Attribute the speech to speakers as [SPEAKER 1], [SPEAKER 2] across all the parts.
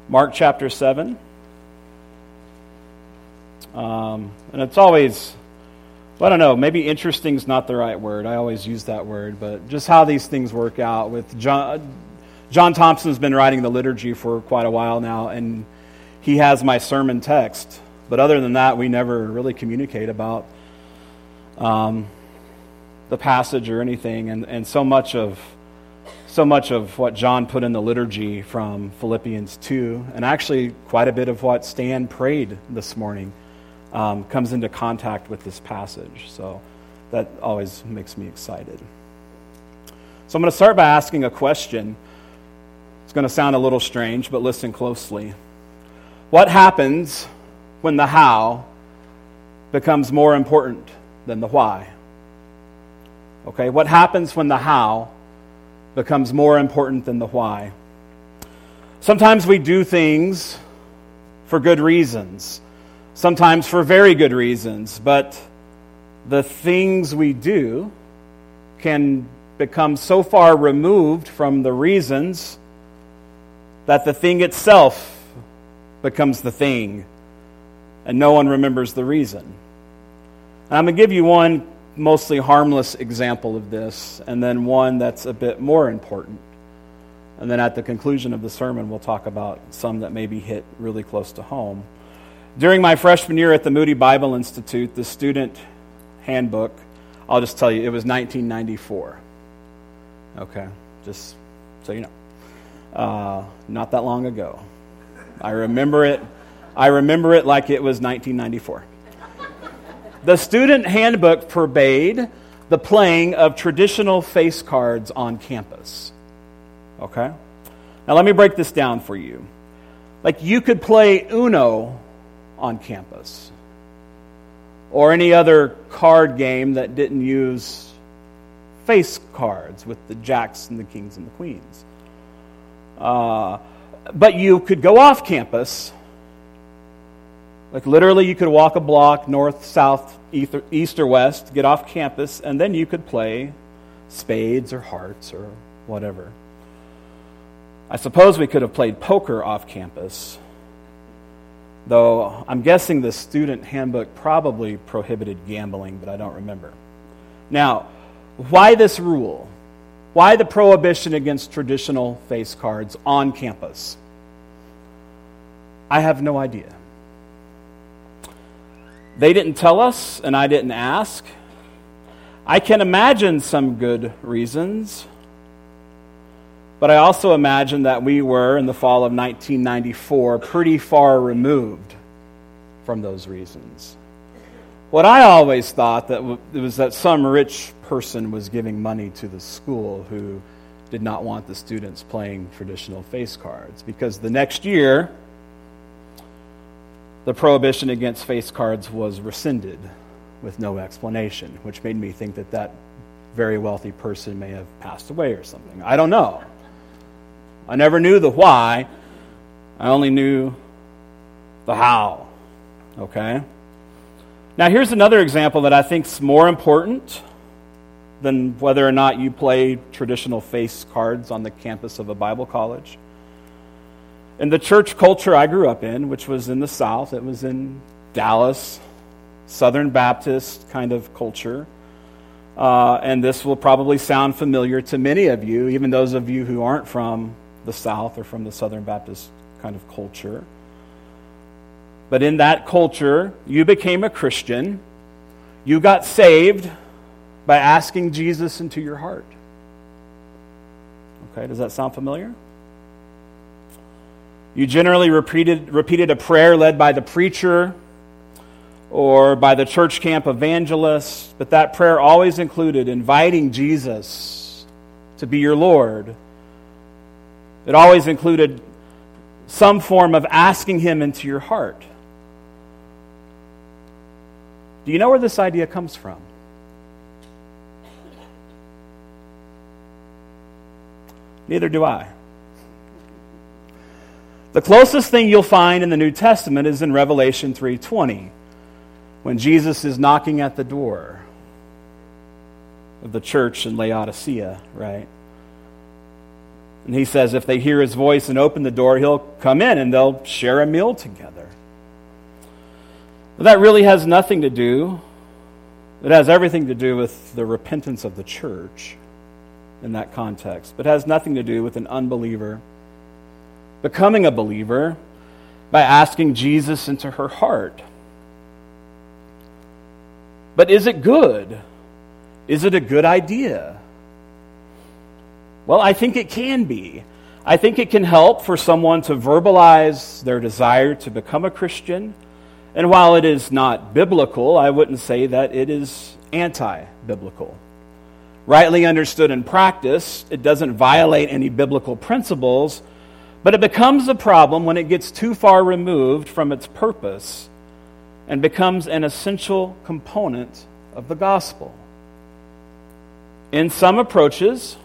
[SPEAKER 1] Mark chapter 7. And it's always, I don't know, maybe interesting is not the right word. I always use that word, but just how these things work out. With John Thompson's been writing the liturgy for quite a while now, and he has my sermon text. But other than that, we never really communicate about the passage or anything. And so much of what John put in the liturgy from Philippians 2, and actually quite a bit of what Stan prayed this morning, comes into contact with this passage. So that always makes me excited. So I'm going to start by asking a question. It's going to sound a little strange, but listen closely. What happens when the how becomes more important than the why? Okay, what happens when the how becomes more important than the why? Sometimes we do things for good reasons, sometimes for very good reasons, but the things we do can become so far removed from the reasons that the thing itself becomes the thing, and no one remembers the reason. And I'm going to give you one mostly harmless example of this, and then one that's a bit more important. And then at the conclusion of the sermon, we'll talk about some that maybe hit really close to home. During my freshman year at the Moody Bible Institute, the student handbook, I'll just tell you, it was 1994. Okay, just so you know. Not that long ago. I remember it like it was 1994. The student handbook forbade the playing of traditional face cards on campus. Okay? Now let me break this down for you. Like, you could play Uno on campus, or any other card game that didn't use face cards with the jacks and the kings and the queens. But you could go off campus. Like, literally, you could walk a block north, south, east, or west, get off campus, and then you could play spades or hearts or whatever. I suppose we could have played poker off campus, though I'm guessing the student handbook probably prohibited gambling, but I don't remember. Now, why this rule? Why the prohibition against traditional face cards on campus? I have no idea. They didn't tell us, and I didn't ask. I can imagine some good reasons, but I also imagine that we were, in the fall of 1994, pretty far removed from those reasons. What I always thought that was that some rich person was giving money to the school who did not want the students playing traditional face cards, because the next year, the prohibition against face cards was rescinded with no explanation, which made me think that that very wealthy person may have passed away or something. I don't know. I never knew the why. I only knew the how. Okay? Now, here's another example that I think is more important than whether or not you play traditional face cards on the campus of a Bible college. In the church culture I grew up in, which was in the South, it was in Dallas, Southern Baptist kind of culture. And this will probably sound familiar to many of you, even those of you who aren't from the South or from the Southern Baptist kind of culture. But in that culture, you became a Christian. You got saved by asking Jesus into your heart. Okay, does that sound familiar? You generally repeated a prayer led by the preacher or by the church camp evangelist, but that prayer always included inviting Jesus to be your Lord. It always included some form of asking Him into your heart. Do you know where this idea comes from? Neither do I. The closest thing you'll find in the New Testament is in Revelation 3:20, when Jesus is knocking at the door of the church in Laodicea, right? And he says if they hear his voice and open the door, he'll come in and they'll share a meal together. But that really has nothing to do, it has everything to do with the repentance of the church in that context, but it has nothing to do with an unbeliever becoming a believer by asking Jesus into her heart. But is it good? Is it a good idea? Well, I think it can be. I think it can help for someone to verbalize their desire to become a Christian. And while it is not biblical, I wouldn't say that it is anti-biblical. Rightly understood in practice, it doesn't violate any biblical principles, but it becomes a problem when it gets too far removed from its purpose and becomes an essential component of the gospel. In some approaches,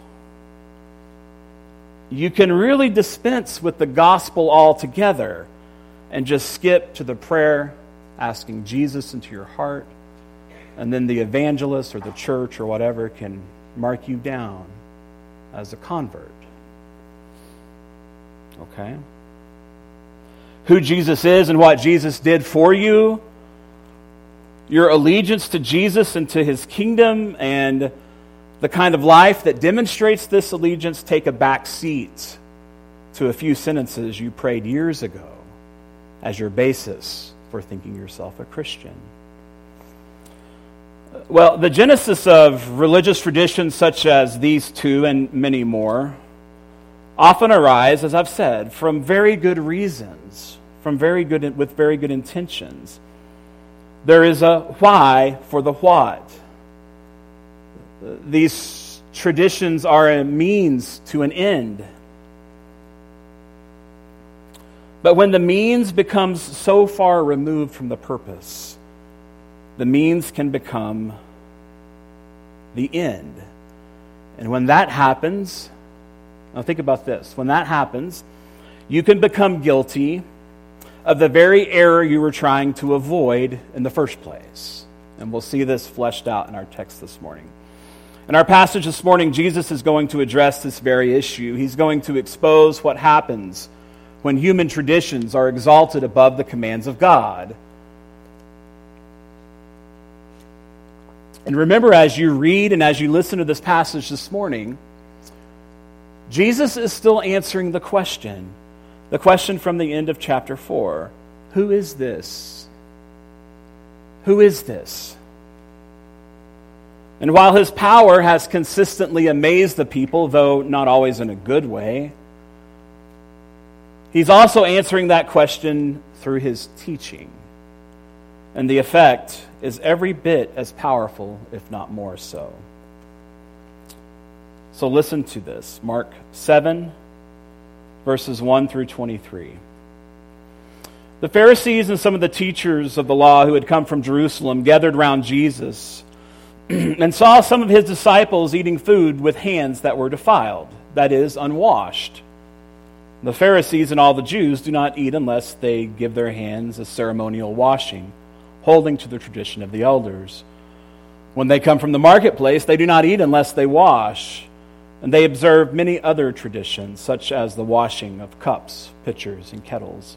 [SPEAKER 1] you can really dispense with the gospel altogether and just skip to the prayer asking Jesus into your heart, and then the evangelist or the church or whatever can mark you down as a convert. Okay? Who Jesus is and what Jesus did for you, your allegiance to Jesus and to his kingdom, and the kind of life that demonstrates this allegiance take a back seat to a few sentences you prayed years ago as your basis for thinking yourself a Christian. Well, the genesis of religious traditions such as these two and many more often arise, as I've said, from very good reasons, with very good intentions. There is a why for the what. These traditions are a means to an end. But when the means becomes so far removed from the purpose, the means can become the end. And when that happens, now think about this. When that happens, you can become guilty of the very error you were trying to avoid in the first place. And we'll see this fleshed out in our text this morning. In our passage this morning, Jesus is going to address this very issue. He's going to expose what happens when human traditions are exalted above the commands of God. And remember, as you read and as you listen to this passage this morning, Jesus is still answering the question from the end of chapter 4. Who is this? Who is this? And while his power has consistently amazed the people, though not always in a good way, he's also answering that question through his teaching. And the effect is every bit as powerful, if not more so. So listen to this. Mark 7, verses 1 through 23. The Pharisees and some of the teachers of the law who had come from Jerusalem gathered round Jesus and saw some of his disciples eating food with hands that were defiled, that is, unwashed. The Pharisees and all the Jews do not eat unless they give their hands a ceremonial washing, holding to the tradition of the elders. When they come from the marketplace, they do not eat unless they wash. And they observe many other traditions, such as the washing of cups, pitchers, and kettles.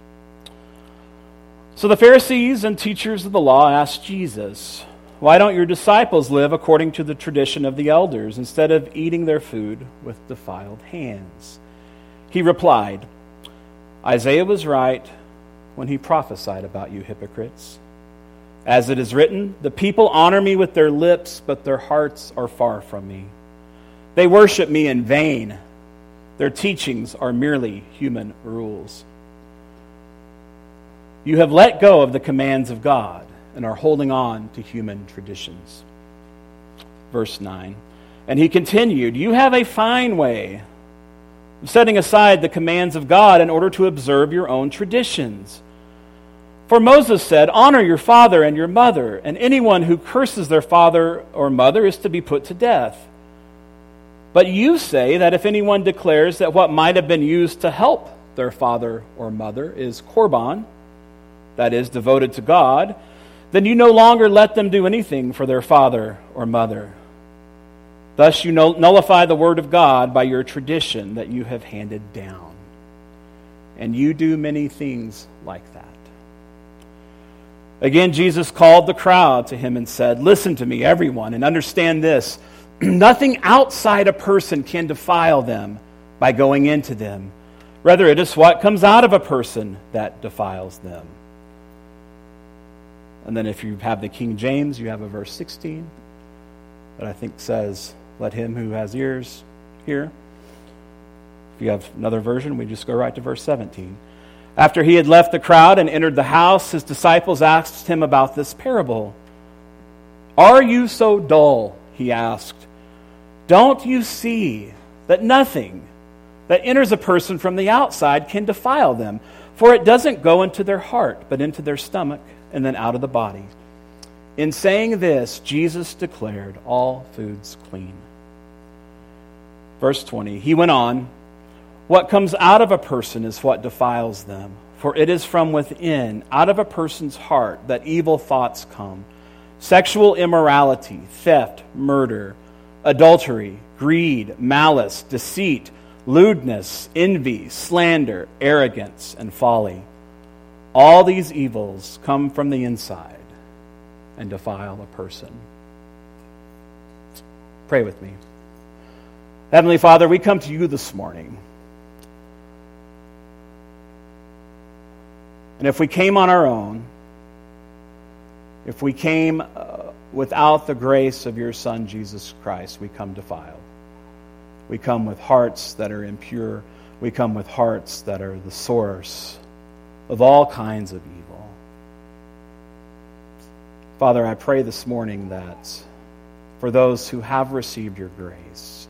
[SPEAKER 1] So the Pharisees and teachers of the law asked Jesus, "Why don't your disciples live according to the tradition of the elders, instead of eating their food with defiled hands?" He replied, "Isaiah was right when he prophesied about you hypocrites. As it is written, the people honor me with their lips, but their hearts are far from me. They worship me in vain. Their teachings are merely human rules. You have let go of the commands of God and are holding on to human traditions." Verse 9. And he continued, "You have a fine way of setting aside the commands of God in order to observe your own traditions. For Moses said, 'Honor your father and your mother,' and anyone who curses their father or mother is to be put to death. But you say that if anyone declares that what might have been used to help their father or mother is korban, that is, devoted to God, then you no longer let them do anything for their father or mother. Thus you nullify the word of God by your tradition that you have handed down. And you do many things like that. Again, Jesus called the crowd to him and said, "Listen to me, everyone, and understand this. Nothing outside a person can defile them by going into them. Rather, it is what comes out of a person that defiles them." And then if you have the King James, you have a verse 16 that I think says, "Let him who has ears hear." If you have another version, we just go right to verse 17. After he had left the crowd and entered the house, his disciples asked him about this parable. "Are you so dull?" he asked. "Don't you see that nothing that enters a person from the outside can defile them? For it doesn't go into their heart, but into their stomach, and then out of the body." In saying this, Jesus declared all foods clean. Verse 20, he went on, "What comes out of a person is what defiles them. For it is from within, out of a person's heart, that evil thoughts come. Sexual immorality, theft, murder, adultery, greed, malice, deceit, lewdness, envy, slander, arrogance, and folly. All these evils come from the inside and defile a person." Pray with me. Heavenly Father, we come to you this morning. And if we came on our own, if we came without the grace of your Son, Jesus Christ, we come defiled. We come with hearts that are impure. We come with hearts that are the source of all kinds of evil. Father, I pray this morning that for those who have received your grace,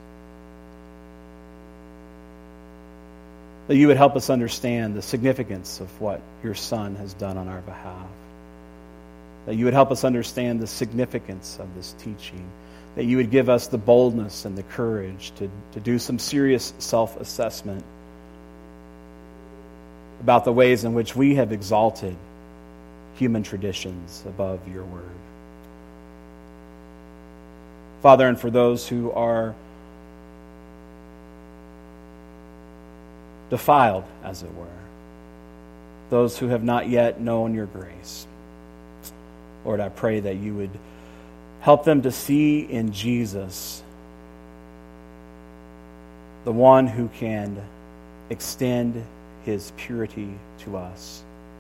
[SPEAKER 1] that you would help us understand the significance of what your Son has done on our behalf. That you would help us understand the significance of this teaching. That you would give us the boldness and the courage to do some serious self-assessment about the ways in which we have exalted human traditions above your word. Father, and for those who are defiled, as it were, those who have not yet known your grace, Lord, I pray that you would help them to see in Jesus the one who can extend his purity to us,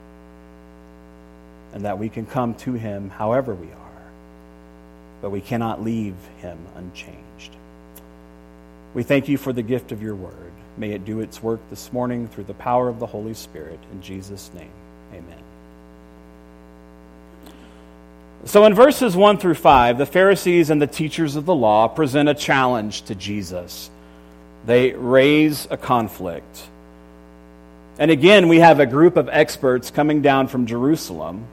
[SPEAKER 1] and that we can come to him however we are, but we cannot leave him unchanged. We thank you for the gift of your word. May it do its work this morning through the power of the Holy Spirit. In Jesus' name, amen. So in verses 1 through 5, the Pharisees and the teachers of the law present a challenge to Jesus. They raise a conflict. And again, we have a group of experts coming down from Jerusalem,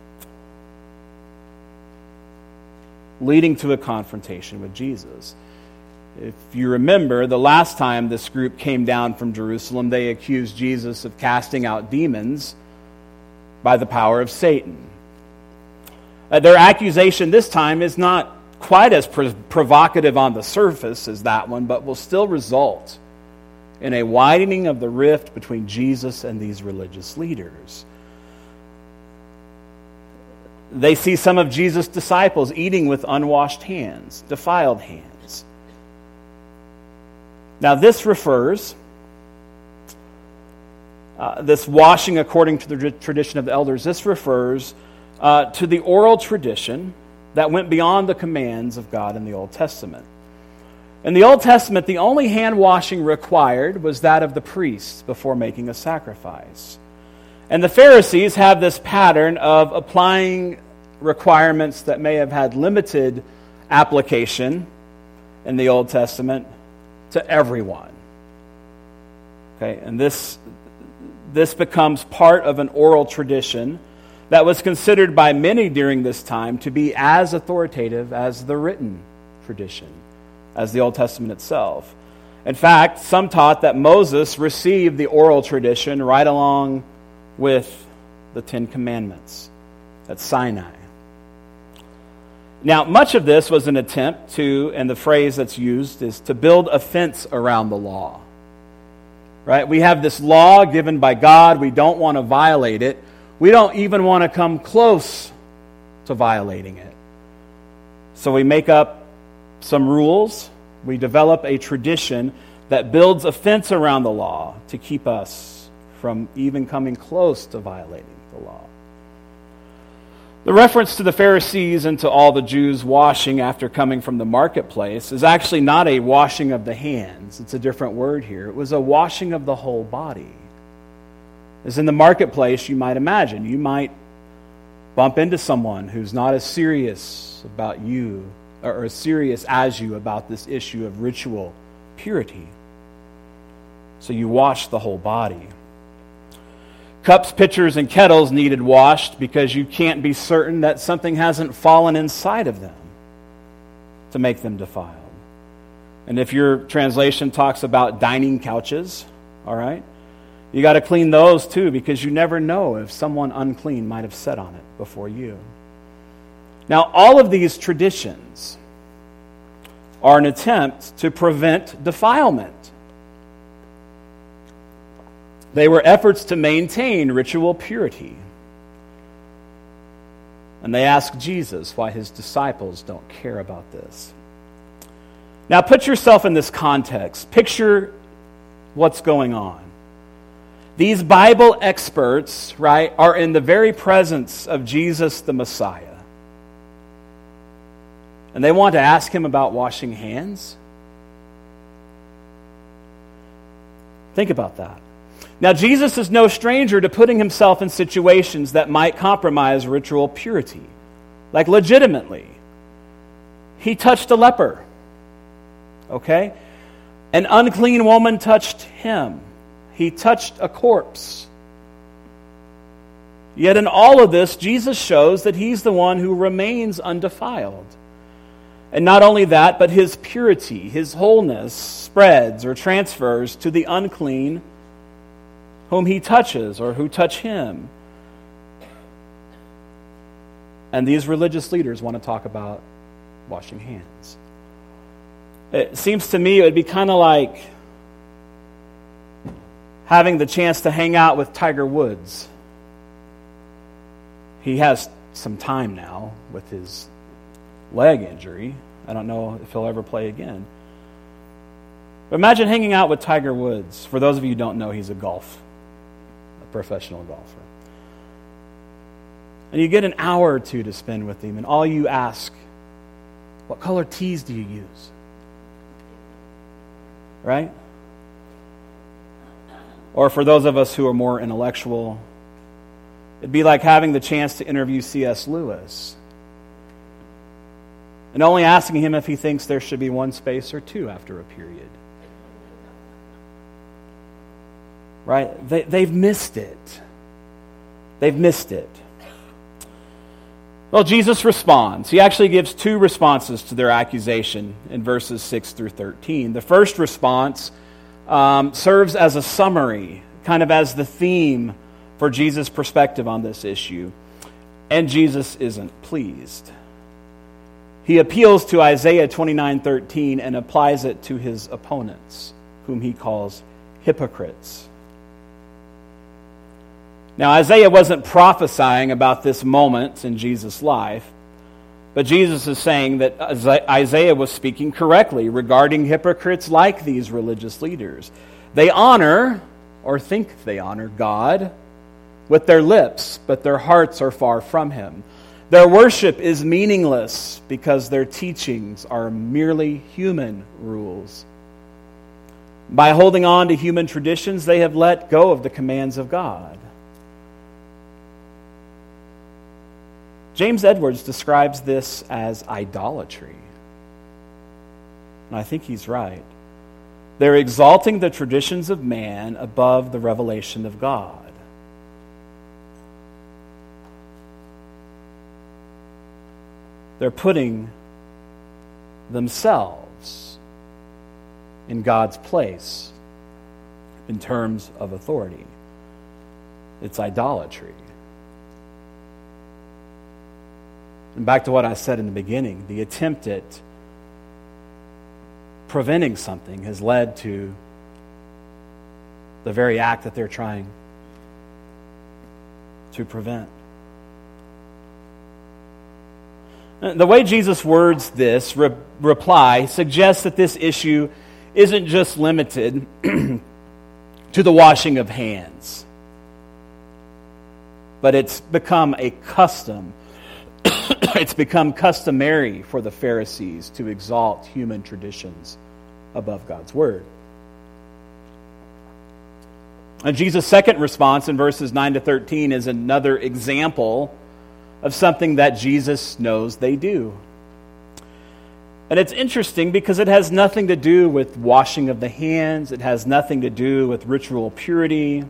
[SPEAKER 1] leading to a confrontation with Jesus. If you remember, the last time this group came down from Jerusalem, they accused Jesus of casting out demons by the power of Satan. Their accusation this time is not quite as provocative on the surface as that one, but will still result in a widening of the rift between Jesus and these religious leaders. They see some of Jesus' disciples eating with unwashed hands, defiled hands. Now this refers, this washing according to the tradition of the elders, this refers to the oral tradition that went beyond the commands of God in the Old Testament. In the Old Testament, the only hand washing required was that of the priests before making a sacrifice. And the Pharisees have this pattern of applying requirements that may have had limited application in the Old Testament to everyone. Okay, and this becomes part of an oral tradition that was considered by many during this time to be as authoritative as the written tradition, as the Old Testament itself. In fact, some taught that Moses received the oral tradition right along with the Ten Commandments at Sinai. Now, much of this was an attempt to, and the phrase that's used is to build a fence around the law. Right? We have this law given by God. We don't want to violate it. We don't even want to come close to violating it. So we make up some rules. We develop a tradition that builds a fence around the law to keep us from even coming close to violating the law. The reference to the Pharisees and to all the Jews washing after coming from the marketplace is actually not a washing of the hands. It's a different word here. It was a washing of the whole body. As in the marketplace, you might imagine, you might bump into someone who's not as serious about you or as serious as you about this issue of ritual purity. So you wash the whole body. Cups, pitchers, and kettles needed washed because you can't be certain that something hasn't fallen inside of them to make them defiled. And if your translation talks about dining couches, all right, you got to clean those too, because you never know if someone unclean might have sat on it before you. Now, all of these traditions are an attempt to prevent defilement. They were efforts to maintain ritual purity. And they ask Jesus why his disciples don't care about this. Now put yourself in this context. Picture what's going on. These Bible experts, right, are in the very presence of Jesus the Messiah. And they want to ask him about washing hands? Think about that. Now, Jesus is no stranger to putting himself in situations that might compromise ritual purity. Like legitimately. He touched a leper. Okay? An unclean woman touched him. He touched a corpse. Yet in all of this, Jesus shows that he's the one who remains undefiled. And not only that, but his purity, his wholeness, spreads or transfers to the unclean whom he touches or who touch him. And these religious leaders want to talk about washing hands. It seems to me it would be kind of like having the chance to hang out with Tiger Woods. He has some time now with his leg injury. I don't know if he'll ever play again. But imagine hanging out with Tiger Woods. For those of you who don't know, he's a professional golfer. And you get an hour or two to spend with him, and all you ask, what color tees do you use? Right? Or for those of us who are more intellectual, it'd be like having the chance to interview C.S. Lewis and only asking him if he thinks there should be one space or two after a period. Right? They've missed it. They've missed it. Well, Jesus responds. He actually gives two responses to their accusation in verses 6 through 13. The first response serves as a summary, kind of as the theme for Jesus' perspective on this issue. And Jesus isn't pleased. He appeals to Isaiah 29:13 and applies it to his opponents, whom he calls hypocrites. Now, Isaiah wasn't prophesying about this moment in Jesus' life, but Jesus is saying that Isaiah was speaking correctly regarding hypocrites like these religious leaders. They honor, or think they honor, God with their lips, but their hearts are far from him. Their worship is meaningless because their teachings are merely human rules. By holding on to human traditions, they have let go of the commands of God. James Edwards describes this as idolatry. And I think he's right. They're exalting the traditions of man above the revelation of God. They're putting themselves in God's place in terms of authority. It's idolatry. And back to what I said in the beginning, the attempt at preventing something has led to the very act that they're trying to prevent. The way Jesus words this reply suggests that this issue isn't just limited to the washing of hands, but it's become a custom. It's become customary for the Pharisees to exalt human traditions above God's word. And Jesus' second response in verses 9 to 13 is another example of something that Jesus knows they do. And it's interesting because it has nothing to do with washing of the hands. It has nothing to do with ritual purity,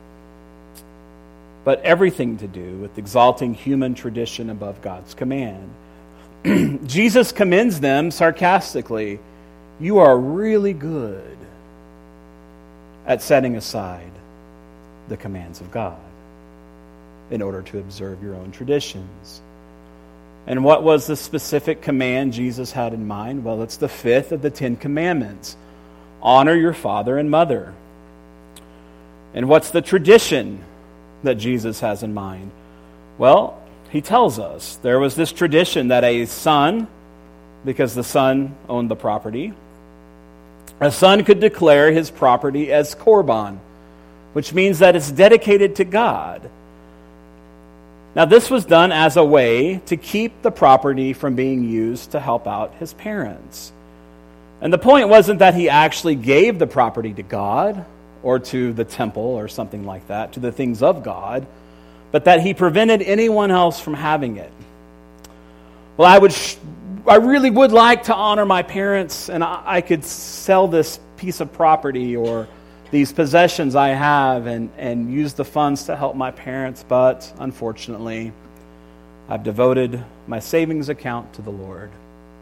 [SPEAKER 1] but everything to do with exalting human tradition above God's command. Jesus commends them sarcastically. You are really good at setting aside the commands of God in order to observe your own traditions. And what was the specific command Jesus had in mind? Well, it's the fifth of the 10 commandments. Honor your father and mother. And what's the tradition that Jesus has in mind? Well, he tells us there was this tradition that a son, because the son owned the property, a son could declare his property as korban, which means that it's dedicated to God. Now, this was done as a way to keep the property from being used to help out his parents. And the point wasn't that he actually gave the property to God or to the temple or something like that, to the things of God, but that he prevented anyone else from having it. Well, I really would like to honor my parents, and I could sell this piece of property or these possessions I have and use the funds to help my parents, but unfortunately, I've devoted my savings account to the Lord.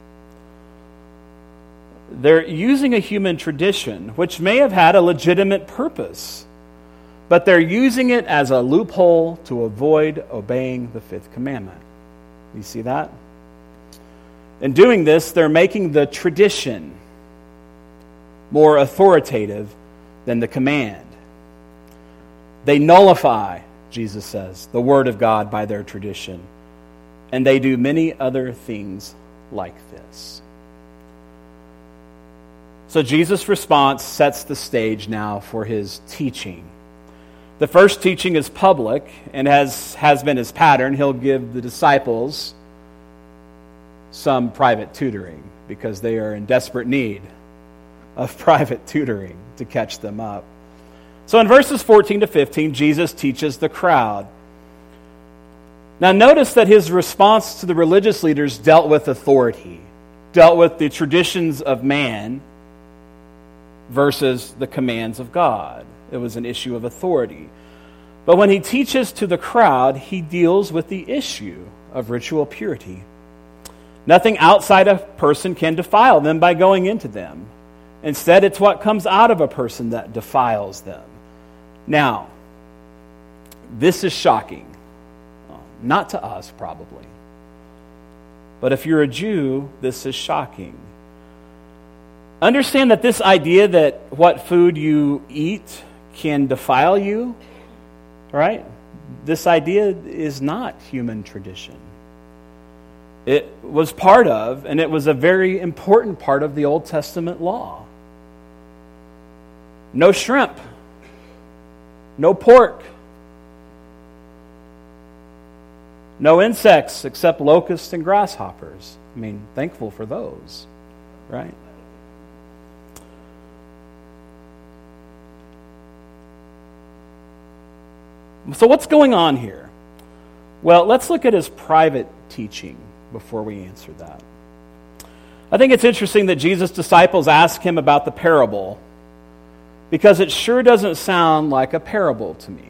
[SPEAKER 1] They're using a human tradition, which may have had a legitimate purpose, but they're using it as a loophole to avoid obeying the fifth commandment. You see that? In doing this, they're making the tradition more authoritative than the command. They nullify, Jesus says, the word of God by their tradition, and they do many other things like this. So Jesus' response sets the stage now for his teaching. The first teaching is public, and has been his pattern. He'll give the disciples some private tutoring because they are in desperate need of private tutoring to catch them up. So in verses 14 to 15, Jesus teaches the crowd. Now notice that his response to the religious leaders dealt with authority, dealt with the traditions of man versus the commands of God. It was an issue of authority. But when he teaches to the crowd, he deals with the issue of ritual purity. Nothing outside a person can defile them by going into them. Instead, it's what comes out of a person that defiles them. Now, this is shocking. Not to us, probably. But if you're a Jew, this is shocking. Understand that this idea that what food you eat can defile you, right? This idea is not human tradition. It was part of, and it was a very important part of the Old Testament law. No shrimp. No pork. No insects except locusts and grasshoppers. I mean, thankful for those, right? So what's going on here? Well, let's look at his private teaching before we answer that. I think it's interesting that Jesus' disciples ask him about the parable because it sure doesn't sound like a parable to me,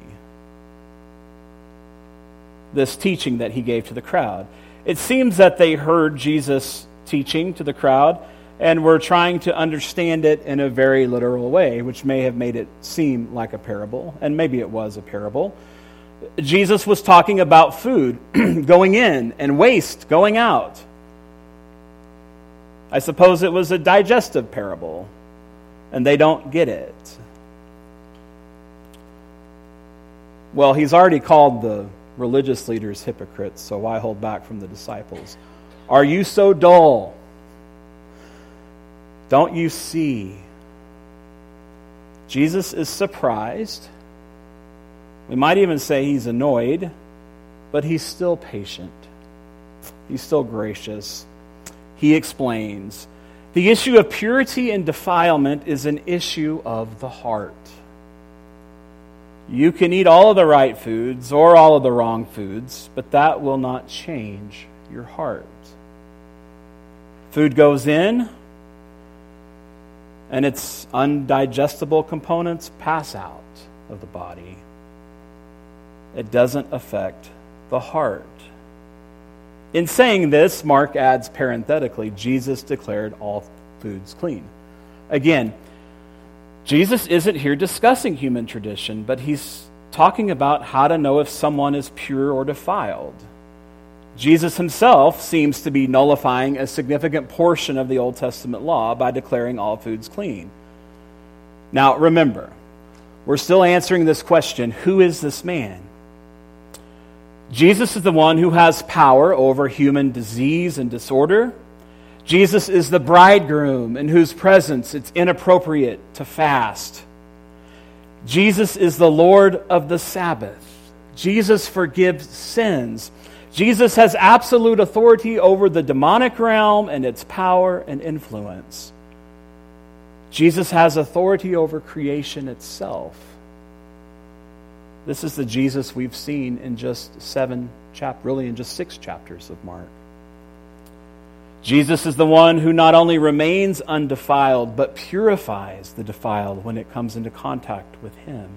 [SPEAKER 1] this teaching that he gave to the crowd. It seems that they heard Jesus teaching to the crowd and were trying to understand it in a very literal way, which may have made it seem like a parable, and maybe it was a parable. Jesus was talking about food going in and waste going out. I suppose it was a digestive parable, and they don't get it. Well, he's already called the religious leaders hypocrites, so why hold back from the disciples? Are you so dull? Don't you see? Jesus is surprised. We might even say he's annoyed, but he's still patient. He's still gracious. He explains, the issue of purity and defilement is an issue of the heart. You can eat all of the right foods or all of the wrong foods, but that will not change your heart. Food goes in, and its undigestible components pass out of the body. It doesn't affect the heart. In saying this, Mark adds parenthetically, Jesus declared all foods clean. Again, Jesus isn't here discussing human tradition, but he's talking about how to know if someone is pure or defiled. Jesus himself seems to be nullifying a significant portion of the Old Testament law by declaring all foods clean. Now, remember, we're still answering this question, who is this man? Jesus is the one who has power over human disease and disorder. Jesus is the bridegroom in whose presence it's inappropriate to fast. Jesus is the Lord of the Sabbath. Jesus forgives sins. Jesus has absolute authority over the demonic realm and its power and influence. Jesus has authority over creation itself. This is the Jesus we've seen in just 6 chapters of Mark. Jesus is the one who not only remains undefiled, but purifies the defiled when it comes into contact with him.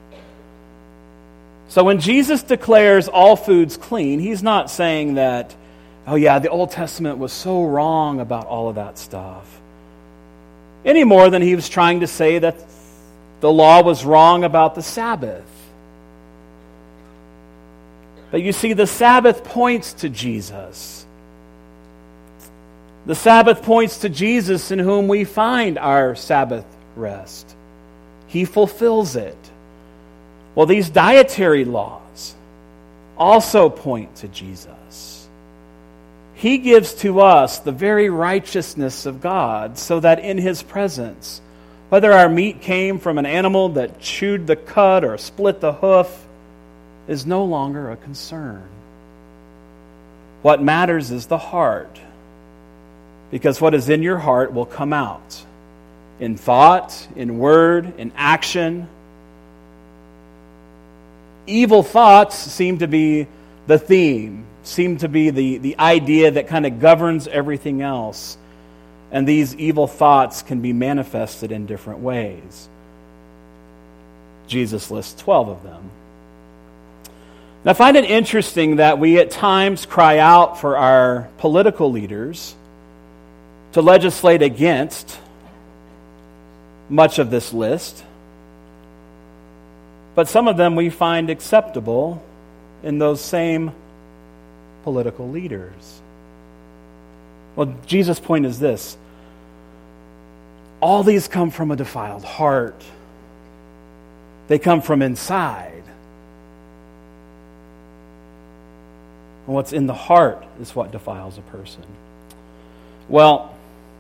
[SPEAKER 1] So when Jesus declares all foods clean, he's not saying that, oh yeah, the Old Testament was so wrong about all of that stuff. Any more than he was trying to say that the law was wrong about the Sabbath. But you see, the Sabbath points to Jesus. The Sabbath points to Jesus in whom we find our Sabbath rest. He fulfills it. Well, these dietary laws also point to Jesus. He gives to us the very righteousness of God so that in his presence, whether our meat came from an animal that chewed the cud or split the hoof, is no longer a concern. What matters is the heart, because what is in your heart will come out in thought, in word, in action. Evil thoughts seem to be the theme, seem to be the idea that kind of governs everything else. And these evil thoughts can be manifested in different ways. Jesus lists 12 of them. And I find it interesting that we at times cry out for our political leaders to legislate against much of this list. But some of them we find acceptable in those same political leaders. Well, Jesus' point is this. All these come from a defiled heart. They come from inside. And what's in the heart is what defiles a person. Well,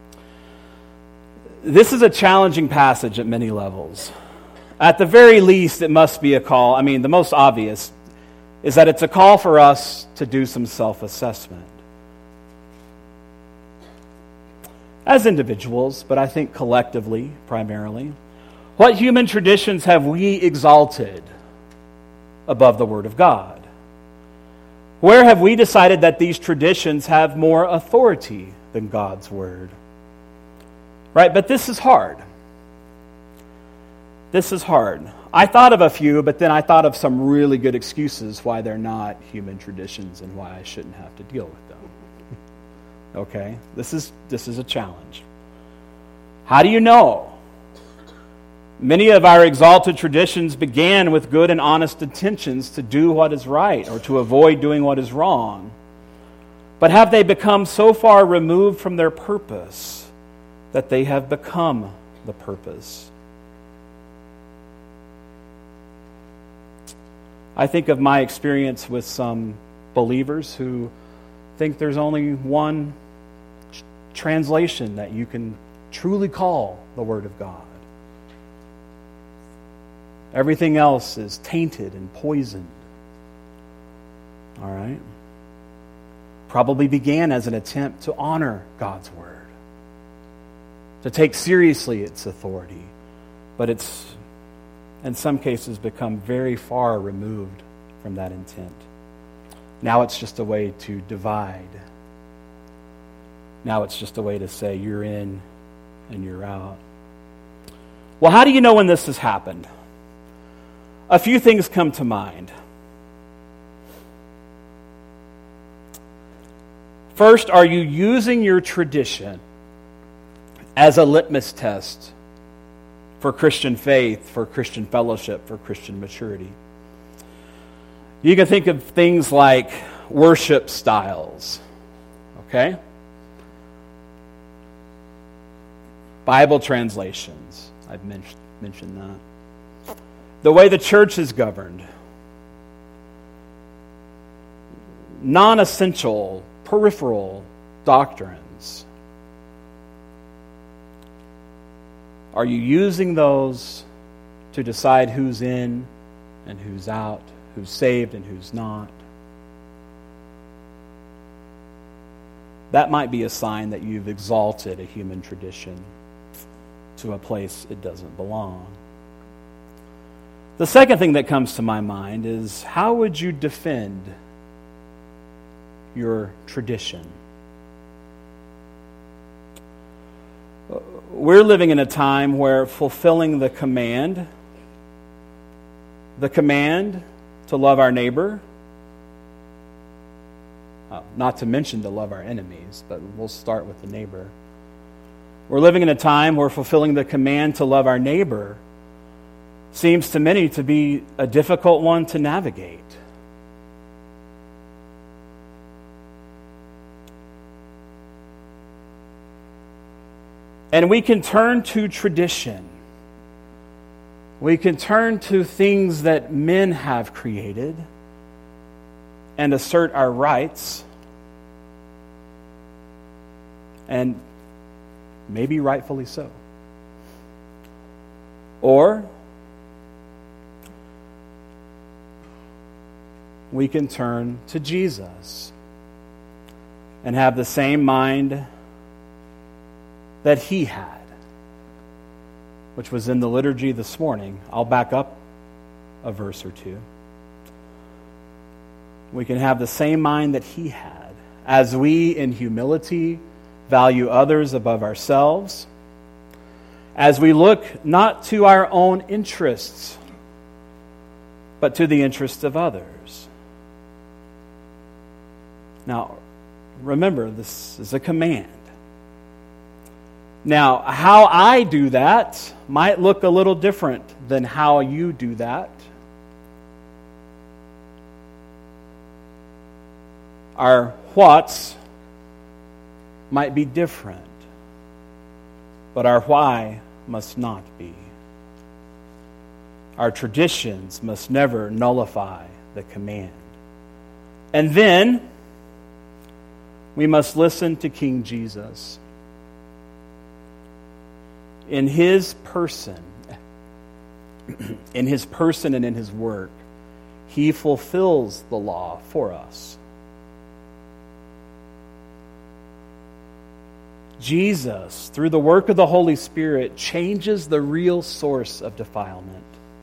[SPEAKER 1] this is a challenging passage at many levels. At the very least, it must be a call. I mean, the most obvious is that it's a call for us to do some self-assessment. As individuals, but I think collectively, primarily. What human traditions have we exalted above the Word of God? Where have we decided that these traditions have more authority than God's Word? Right? But this is hard. This is hard. I thought of a few, but then I thought of some really good excuses why they're not human traditions and why I shouldn't have to deal with them. Okay? This is a challenge. How do you know Many of our exalted traditions began with good and honest intentions to do what is right or to avoid doing what is wrong. But have they become so far removed from their purpose that they have become the purpose? I think of my experience with some believers who think there's only one translation that you can truly call the Word of God. Everything else is tainted and poisoned. All right? Probably began as an attempt to honor God's Word, to take seriously its authority, but it's, in some cases, become very far removed from that intent. Now it's just a way to divide. Now it's just a way to say you're in and you're out. Well, how do you know when this has happened? A few things come to mind. First, are you using your tradition as a litmus test for Christian faith, for Christian fellowship, for Christian maturity? You can think of things like worship styles, okay? Bible translations, I've mentioned that. The way the church is governed. Non-essential, peripheral doctrines. Are you using those to decide who's in and who's out, who's saved and who's not? That might be a sign that you've exalted a human tradition to a place it doesn't belong. The second thing that comes to my mind is, how would you defend your tradition? We're living in a time where fulfilling the command to love our neighbor, not to mention to love our enemies, but we'll start with the neighbor. We're living in a time where fulfilling the command to love our neighbor seems to many to be a difficult one to navigate. And we can turn to tradition. We can turn to things that men have created and assert our rights, and maybe rightfully so. Or we can turn to Jesus and have the same mind that he had, which was in the liturgy this morning. I'll back up a verse or two. We can have the same mind that he had, as we in humility value others above ourselves, as we look not to our own interests, but to the interests of others. Now, remember, this is a command. Now, how I do that might look a little different than how you do that. Our whats might be different, but our why must not be. Our traditions must never nullify the command. And then we must listen to King Jesus. In his person and in his work, he fulfills the law for us. Jesus, through the work of the Holy Spirit, changes the real source of defilement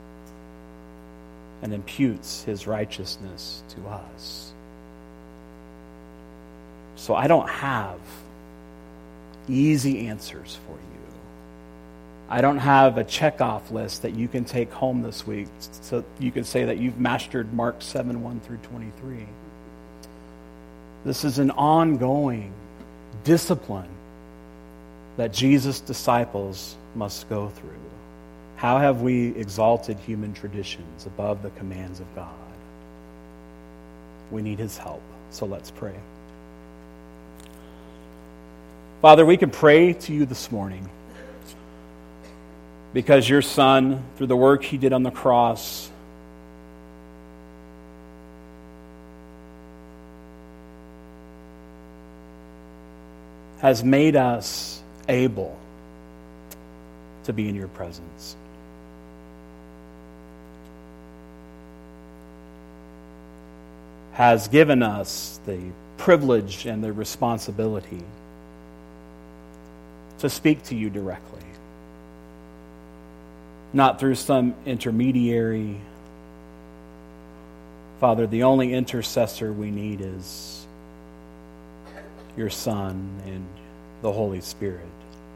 [SPEAKER 1] and imputes his righteousness to us. So I don't have easy answers for you. I don't have a checkoff list that you can take home this week so you can say that you've mastered Mark 7, 1 through 23. This is an ongoing discipline that Jesus' disciples must go through. How have we exalted human traditions above the commands of God? We need his help. So let's pray. Father, we can pray to you this morning because your Son, through the work he did on the cross, has made us able to be in your presence. Has given us the privilege and the responsibility to speak to you directly. Not through some intermediary. Father, the only intercessor we need is your Son and the Holy Spirit.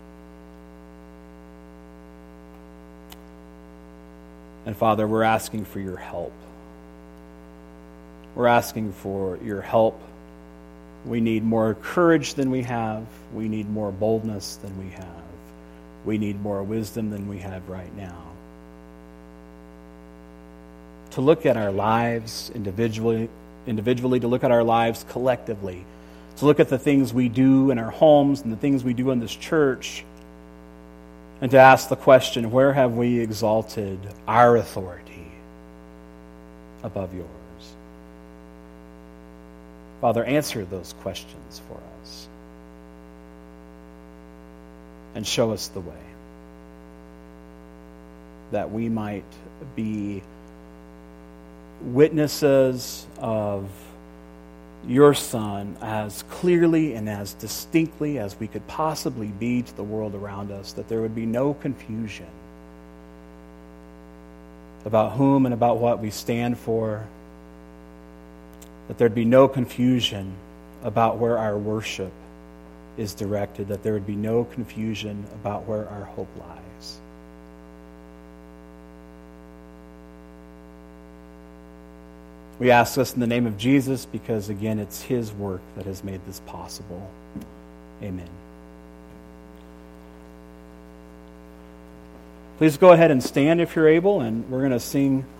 [SPEAKER 1] And Father, we're asking for your help. We're asking for your help. We need more courage than we have. We need more boldness than we have. We need more wisdom than we have right now. To look at our lives individually, to look at our lives collectively, to look at the things we do in our homes and the things we do in this church, and to ask the question, where have we exalted our authority above yours? Father, answer those questions for us and show us the way that we might be witnesses of your Son as clearly and as distinctly as we could possibly be to the world around us, that there would be no confusion about whom and about what we stand for, that there'd be no confusion about where our worship is directed, that there would be no confusion about where our hope lies. We ask this in the name of Jesus because, again, it's his work that has made this possible. Amen. Please go ahead and stand if you're able, and we're going to sing